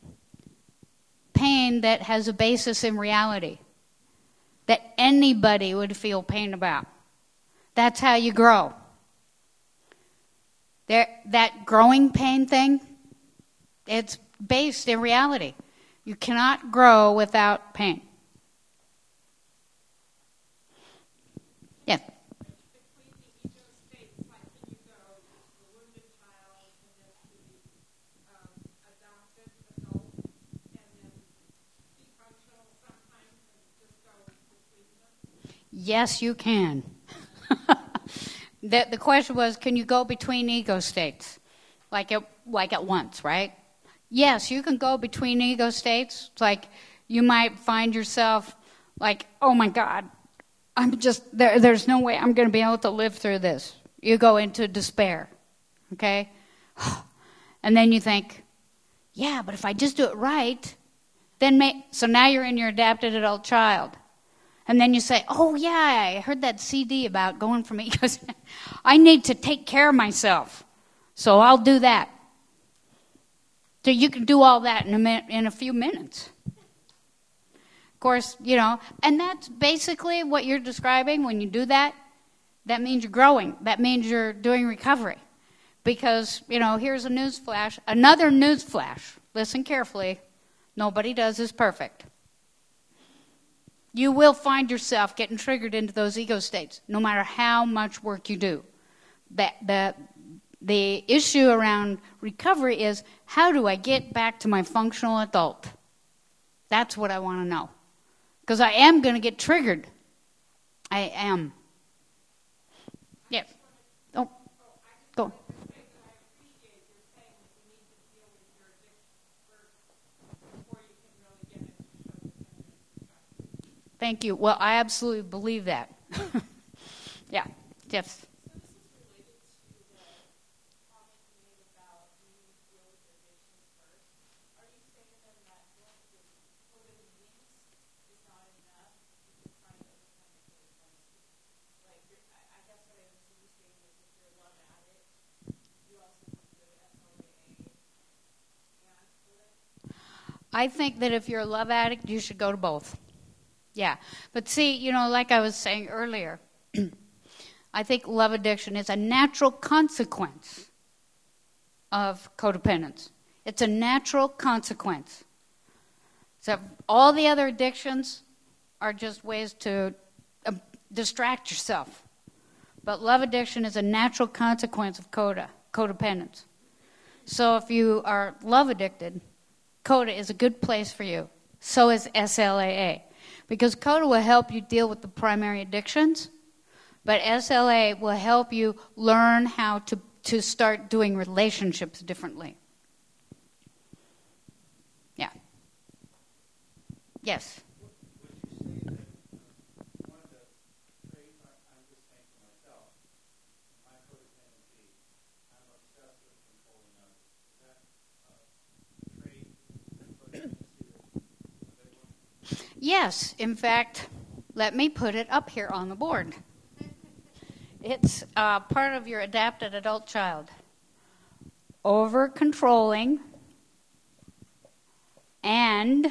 Pain that has a basis in reality. That anybody would feel pain about. That's how you grow. That growing pain thing, it's based in reality. You cannot grow without pain. Yes. Yes, you can. The question was, can you go between ego states? Like at once, right? Yes, you can go between ego states. It's like you might find yourself like, oh my God, I'm just, there's no way I'm going to be able to live through this. You go into despair. okay? And then you think, yeah, but if I just do it right, then so now you're in your adapted adult child. And then you say, oh, yeah, I heard that CD about going from egos. I need to take care of myself, so I'll do that. So you can do all that in a few minutes. Of course, and that's basically what you're describing. When you do that, that means you're growing. That means you're doing recovery. Because, here's a news flash. Another news flash. Listen carefully. Nobody does this perfect. You will find yourself getting triggered into those ego states, no matter how much work you do. The issue around recovery is, how do I get back to my functional adult? That's what I want to know. Because I am going to get triggered. I am. Yes. Oh, go. Thank you. Well, I absolutely believe that. Yeah. Yes. I think that if you're a love addict, you should go to both. Yeah. But see, like I was saying earlier, I think love addiction is a natural consequence of codependence. It's a natural consequence. So all the other addictions are just ways to distract yourself. But love addiction is a natural consequence of codependence. So if you are love addicted, CODA is a good place for you. So is SLAA. Because CODA will help you deal with the primary addictions, but SLA will help you learn how to start doing relationships differently. Yeah. Yes. Yes, in fact, let me put it up here on the board. It's part of your adapted adult child. Over-controlling and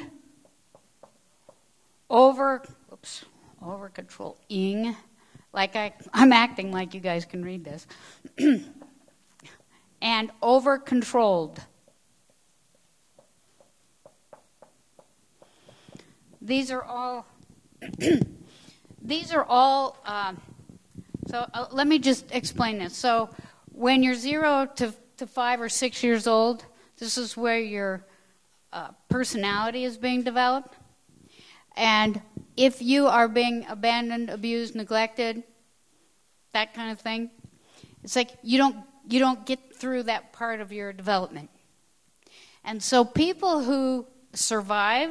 over-controlling, like I'm acting like you guys can read this, and over-controlled. These are all, so let me just explain this. So when you're 0 to 5 or 6 years old, this is where your personality is being developed. And if you are being abandoned, abused, neglected, that kind of thing, it's like you don't get through that part of your development. And so people who survive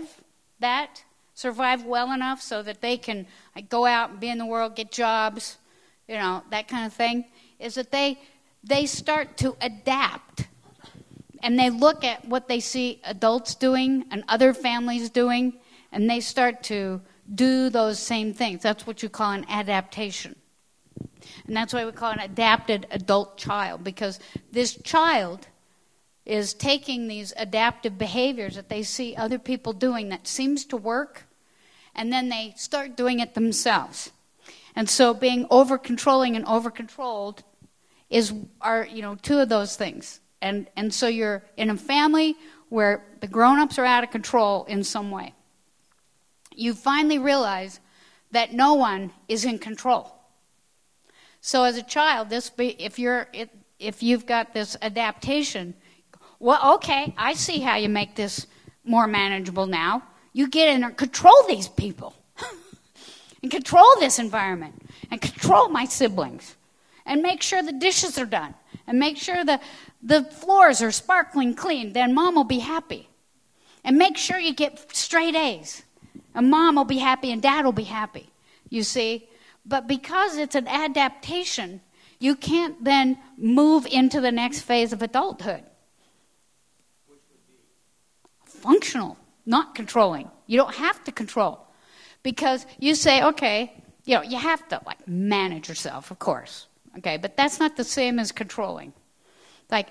well enough so that they can go out and be in the world, get jobs, that kind of thing, is that they start to adapt. And they look at what they see adults doing and other families doing, and they start to do those same things. That's what you call an adaptation. And that's why we call it an adapted adult child, because this child is taking these adaptive behaviors that they see other people doing that seems to work, and then they start doing it themselves. And so being over-controlling and over-controlled are two of those things. And so you're in a family where the grown-ups are out of control in some way. You finally realize that no one is in control. So as a child, if you've got this adaptation, well, okay, I see how you make this more manageable now. You get in and control these people and control this environment and control my siblings and make sure the dishes are done and make sure the floors are sparkling clean. Then Mom will be happy. And make sure you get straight A's. And Mom will be happy and Dad will be happy, you see. But because it's an adaptation, you can't then move into the next phase of adulthood. Which would be? Functional, not controlling. You don't have to control. Because you say, okay, you have to like manage yourself, of course. Okay, but that's not the same as controlling. Like,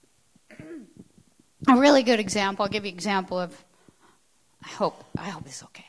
a really good example, I'll give you an example of, I hope it's okay.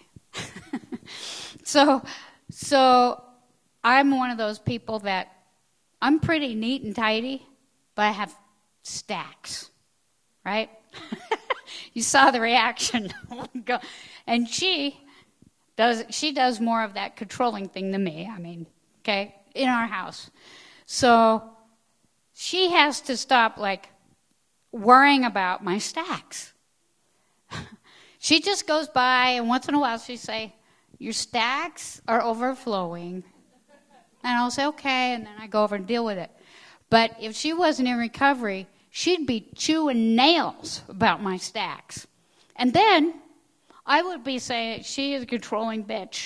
So I'm one of those people that I'm pretty neat and tidy, but I have stacks, right? You saw the reaction. And she does more of that controlling thing than me, okay, in our house. So she has to stop, like, worrying about my stacks. She just goes by, and once in a while she'll say, your stacks are overflowing. And I'll say, okay, and then I go over and deal with it. But if she wasn't in recovery, she'd be chewing nails about my stacks. And then I would be saying, she is a controlling bitch.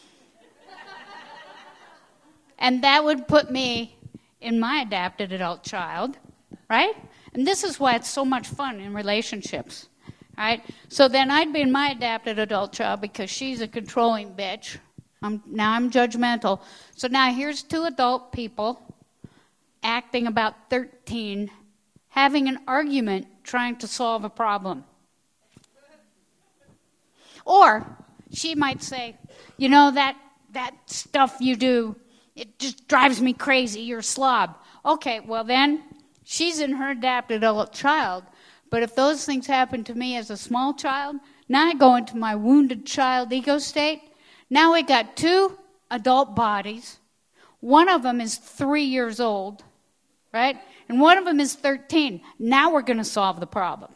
And that would put me in my adapted adult child, right? And this is why it's so much fun in relationships, right? So then I'd be in my adapted adult child because she's a controlling bitch. Now I'm judgmental. So now here's two adult people acting about 13, having an argument trying to solve a problem. Or she might say, that stuff you do, it just drives me crazy. You're a slob. Okay, well then, she's in her adapted adult child. But if those things happen to me as a small child, now I go into my wounded child ego state. Now we got two adult bodies. One of them is 3 years old, right? And one of them is 13. Now we're going to solve the problem.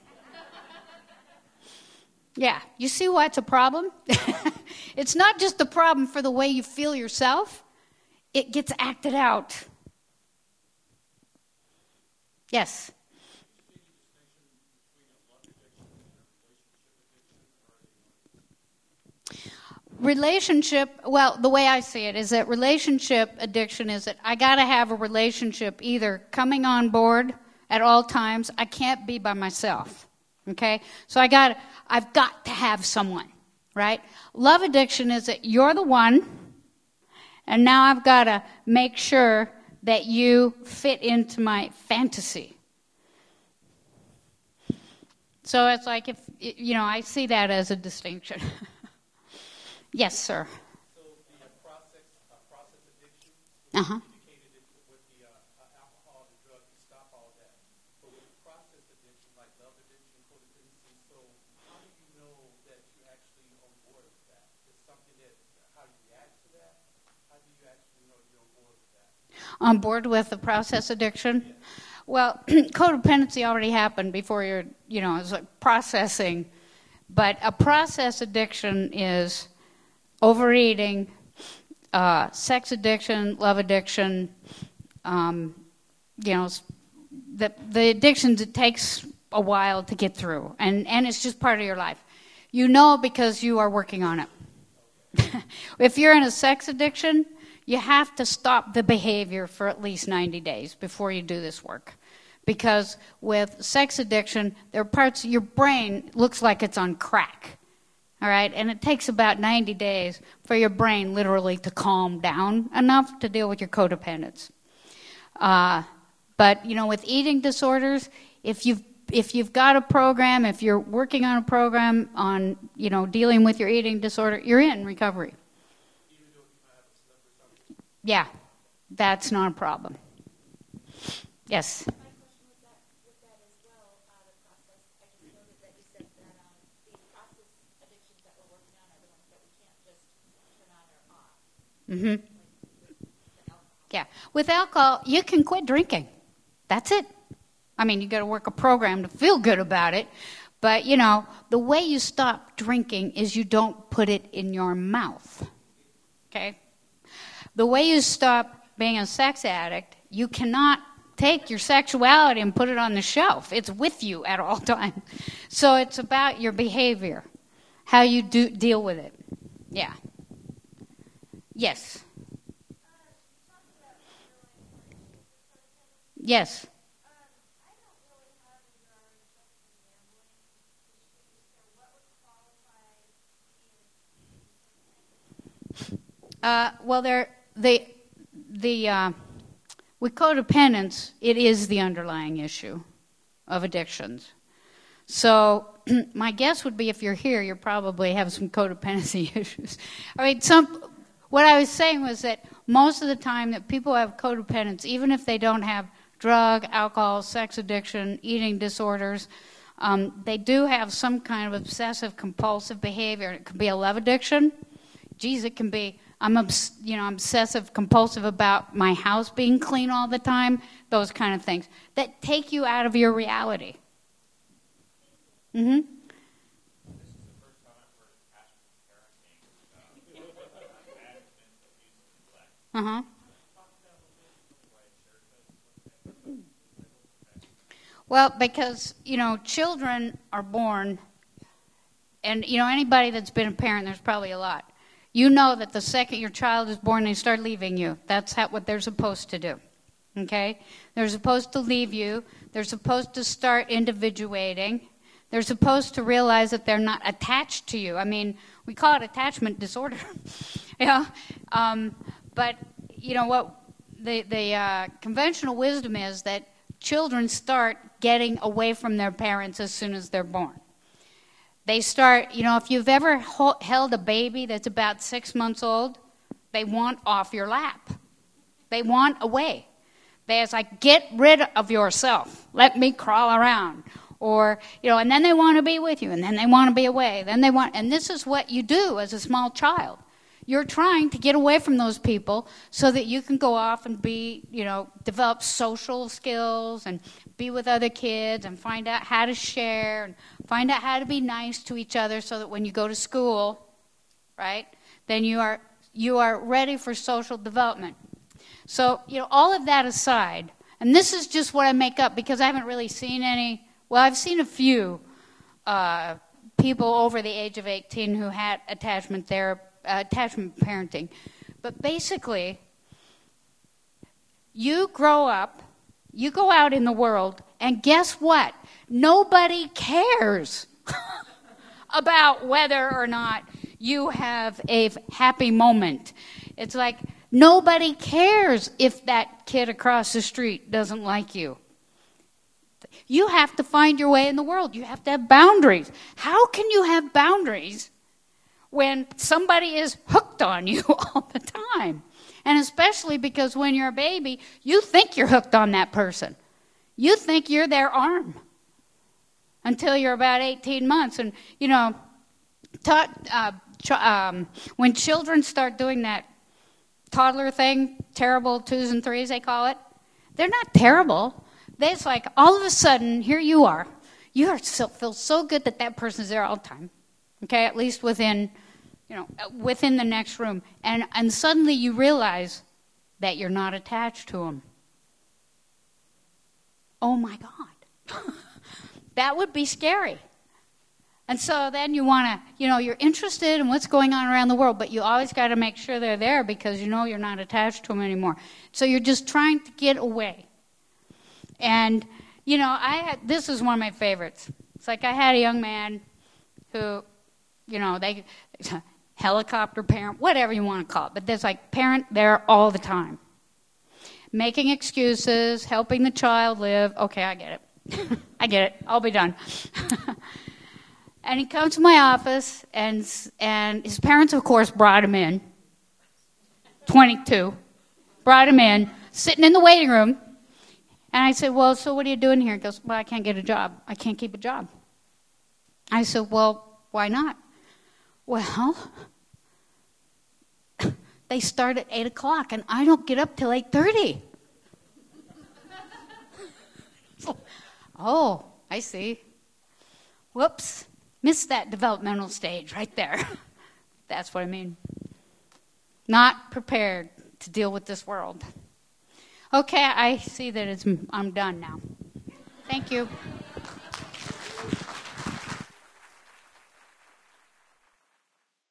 Yeah, you see why it's a problem? It's not just a problem for the way you feel yourself. It gets acted out. Yes? Relationship, well, the way I see it is that relationship addiction is that I got to have a relationship either coming on board at all times. I can't be by myself, okay? So I've got to have someone, right? Love addiction is that you're the one, and now I've got to make sure that you fit into my fantasy. So it's like if, I see that as a distinction. Yes, sir. So the process addiction, indicated it with the alcohol, the drug, to stop all that. But with process addiction, like love addiction, codependency, so how do you know that you're actually on board with that? Is something that, how do you react to that? How do you actually know you're on board with that? On board with the process addiction? Yeah. Well, codependency already happened before it's like processing. But a process addiction is overeating, sex addiction, love addiction, the addictions, it takes a while to get through, and it's just part of your life. Because you are working on it. If you're in a sex addiction, you have to stop the behavior for at least 90 days before you do this work. Because with sex addiction, there are parts of your brain looks like it's on crack. All right, and it takes about 90 days for your brain literally to calm down enough to deal with your codependence. But with eating disorders, if you've got a program, if you're working on a program on dealing with your eating disorder, you're in recovery. Even though you might have a slip or something? Yeah, that's not a problem. Yes. Mm-hmm. Yeah. With alcohol, you can quit drinking. That's it. You got to work a program to feel good about it. But, the way you stop drinking is you don't put it in your mouth. Okay? The way you stop being a sex addict, you cannot take your sexuality and put it on the shelf. It's with you at all times. So it's about your behavior, how you deal with it. Yeah. Yes. Yes. Well, with codependence, it is the underlying issue of addictions. So my guess would be if you're here, you probably have some codependency issues. I mean, what I was saying was that most of the time that people have codependence, even if they don't have drug, alcohol, sex addiction, eating disorders, they do have some kind of obsessive compulsive behavior. It could be a love addiction. Geez, it can be I'm obsessive compulsive about my house being clean all the time. Those kind of things that take you out of your reality. Mm-hmm. Uh-huh. Well, because, children are born, and, anybody that's been a parent, there's probably a lot. You know that the second your child is born, they start leaving you. That's what they're supposed to do, okay? They're supposed to leave you. They're supposed to start individuating. They're supposed to realize that they're not attached to you. I mean, we call it attachment disorder, but what the conventional wisdom is that children start getting away from their parents as soon as they're born. They start, if you've ever held a baby that's about 6 months old, they want off your lap. They want away. It's like, get rid of yourself. Let me crawl around. Or, and then they want to be with you, and then they want to be away. And this is what you do as a small child. You're trying to get away from those people so that you can go off and be, develop social skills and be with other kids and find out how to share and find out how to be nice to each other so that when you go to school, right, then you are ready for social development. So, all of that aside, and this is just what I make up because I haven't really seen any. Well, I've seen a few people over the age of 18 who had attachment parenting. But basically, you grow up, you go out in the world, and guess what? Nobody cares about whether or not you have a happy moment. It's like nobody cares if that kid across the street doesn't like you. You have to find your way in the world. You have to have boundaries. How can you have boundaries when somebody is hooked on you all the time? And especially because when you're a baby, you think you're hooked on that person. You think you're their arm until you're about 18 months. And, when children start doing that toddler thing, terrible 2s and 3s, they call it, they're not terrible. It's like all of a sudden, here you are. You feel so good that person's there all the time, okay, at least within the next room. And suddenly you realize that you're not attached to them. Oh, my God. That would be scary. And so then you want to, you're interested in what's going on around the world, but you always got to make sure they're there because you're not attached to them anymore. So you're just trying to get away. And, this is one of my favorites. It's like I had a young man who, they helicopter parent, whatever you want to call it, but there's like parent there all the time. Making excuses, helping the child live. Okay, I get it. I get it. I'll be done. And he comes to my office, and his parents, of course, brought him in. 22. Brought him in, sitting in the waiting room. And I said, well, so what are you doing here? He goes, well, I can't get a job. I can't keep a job. I said, well, why not? Well, they start at 8 o'clock, and I don't get up till 8:30. Oh, I see. Whoops. Missed that developmental stage right there. That's what I mean. Not prepared to deal with this world. Okay, I see that I'm done now. Thank you.